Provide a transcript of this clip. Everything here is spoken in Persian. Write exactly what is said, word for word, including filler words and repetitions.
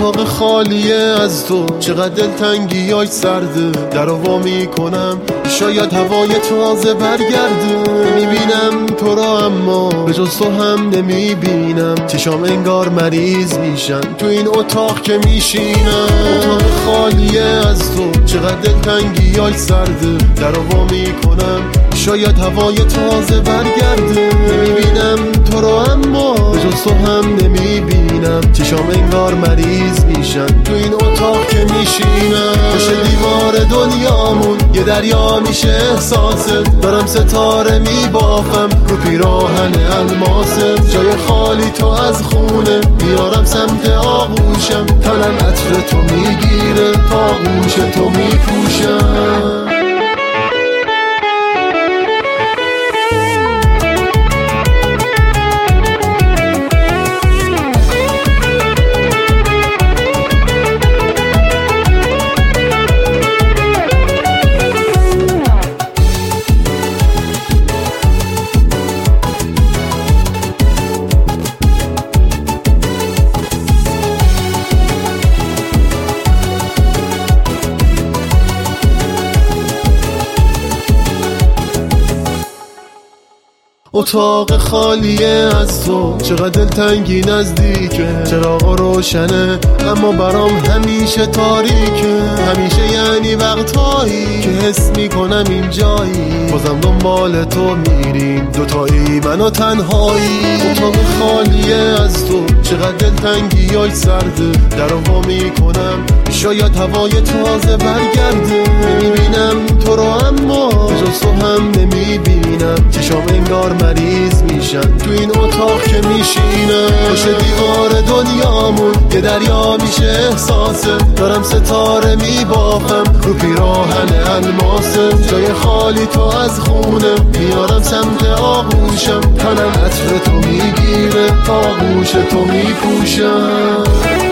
اتاق خالیه از تو، چقدر دلتنگیاش سرده. درو وا میکنم شاید هوای تازه برگرده. میبینم تو را اما به جز تو هم نمیبینم. چشام انگار مریض میشن تو این اتاق که میشینم. اتاق خالیه از تو، چقدر دلتنگیاش سرده. درو وا میکنم شاید هوای تازه برگرده. میبینم تو رو اما به جز تو هم نمیبینم. چشام انگار مریض میشن تو این اتاق که میشینم. پشت دیوار دنیامون یه دریا میشه احساست. دارم ستاره میبافم رو پیراهن الماست. جای خالی تو از خونه میارم سمت آغوشم. تنم عطر تو میگیره تا آغوش تو میپوشم. اتاق خالیه از تو، چقدر دلتنگی نزدیکه. چراغا روشنه اما برام همیشه تاریکه. همیشه یعنی وقتایی که حس میکنم این جایی بازم دنبال تو میریم دوتایی من و تنهایی. اتاق خالیه از تو، چقدر دلتنگیاش سرده. درو وا میکنم شاید هوای تازه برگرده. میبینم تو رو اما جز تو هم نمیبینم. چشام انگار مریض میشن تو این اتاق که میشینم. پشت دیوار دنیامون یه دریا میشه احساست. دارم ستاره میبافم رو پیراهن الماست. جای خالی تو از خونه میارم سمت آغوشم. تنم عطر تو میگیره تا آغوش تو میپوشم.